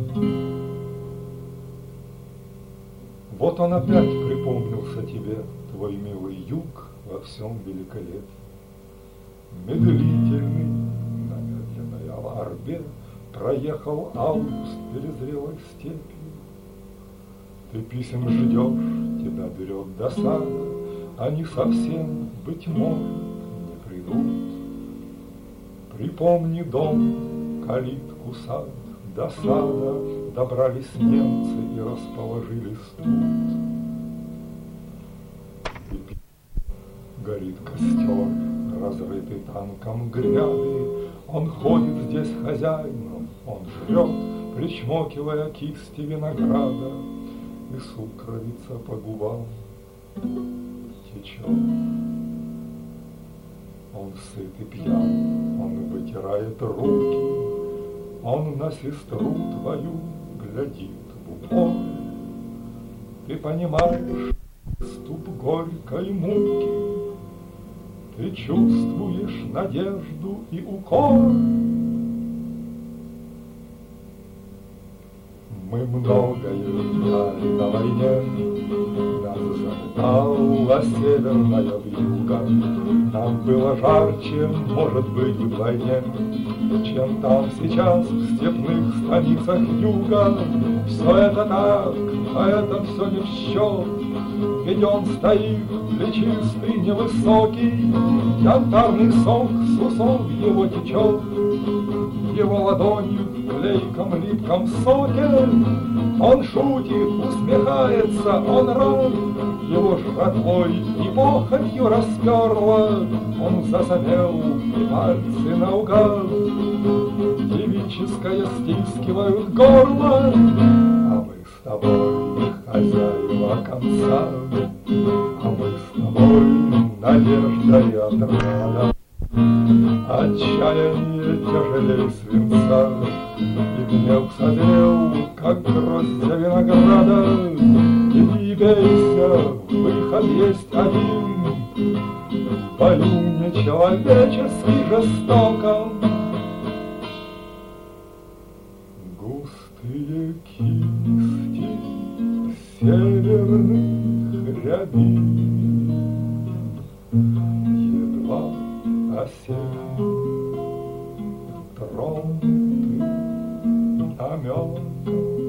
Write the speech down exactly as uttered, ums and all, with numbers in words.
Вот он опять припомнился тебе, твой милый юг во всем великолепии. Медлительный на медленной арбе проехал август перезрелой степи. Ты писем ждешь, тебя берет досада, они совсем, быть может, не придут. Припомни дом, калитку, сад, до сада добрались немцы и расположились тут. И горит костер, разрытый танком гряды, он ходит здесь хозяином, он жрет, причмокивая кисти винограда, и сукровица по губам течет. Он сыт и пьян, он вытирает руки, он на сестру твою глядит в упор. Ты понимаешь ступ горькой муки, ты чувствуешь надежду и укор. Мы многое знали на войне, нас заметала северная вьюга. Нам было жарче, может быть, вдвойне, чем там сейчас в степных станицах юга. Все это так, а это все не в счет, ведь он стоит, плечистый, невысокий, янтарный сок с усов его течет. Его ладонью в клейком липком соке он шутит, усмехается, он рад. Его жратвой и похотью расперла, он засопел, и пальцы наугад девическое стискивают горло. А мы с тобой хозяева конца, а мы с тобой надежда и отрада. Отчаяние тяжелей свинца, и гнев созрел, как гроздья винограда. И не бейся, выход есть один, в бою нечеловечески жестоком. Густые кисти северных рябин едва осенний тронуты намеком.